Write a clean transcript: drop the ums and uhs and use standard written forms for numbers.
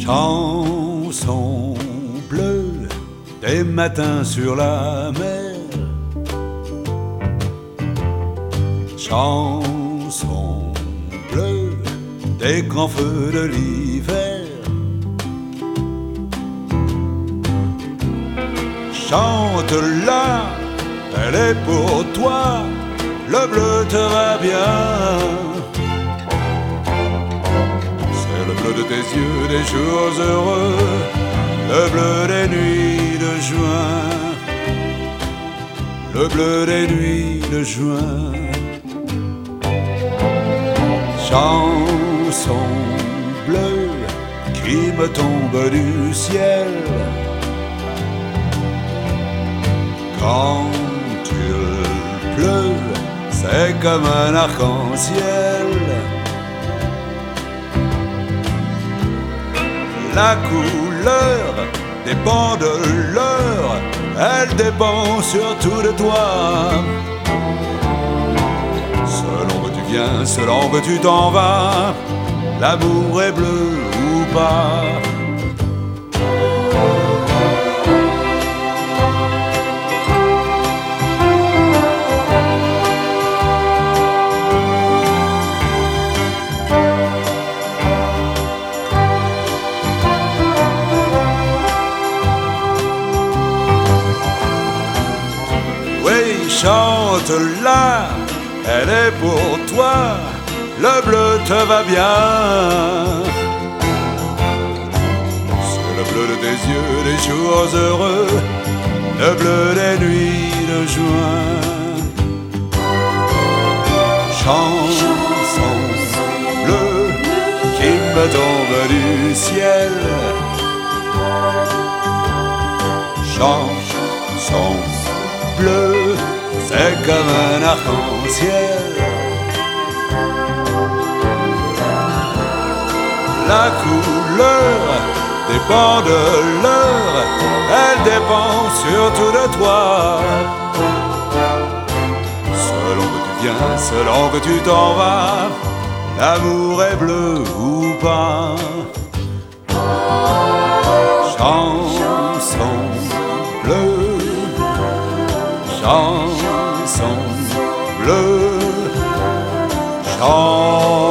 Chanson bleue des matins sur la mer. Chanson bleue des grands feux de l'hiver. Chante-la, elle est pour toi, le bleu te va bien. C'est le bleu de tes yeux des jours heureux, le bleu des nuits de juin, le bleu des nuits de juin. Chanson bleue qui me tombe du ciel. Quand il pleut, c'est comme un arc-en-ciel. La couleur dépend de l'heure, elle dépend surtout de toi. Selon que tu viens, selon que tu t'en vas, l'amour est bleu ou pas. Chante-la, elle est pour toi, le bleu te va bien. C'est le bleu de tes yeux des jours heureux, le bleu des nuits de juin. Chanson bleue qui me tombe du ciel. Chanson bleue, c'est comme un arc-en-ciel. La couleur dépend de l'heure, elle dépend surtout de toi. Selon que tu viens, selon que tu t'en vas, l'amour est bleu ou pas. Chanson bleue, chanson bleue, chanson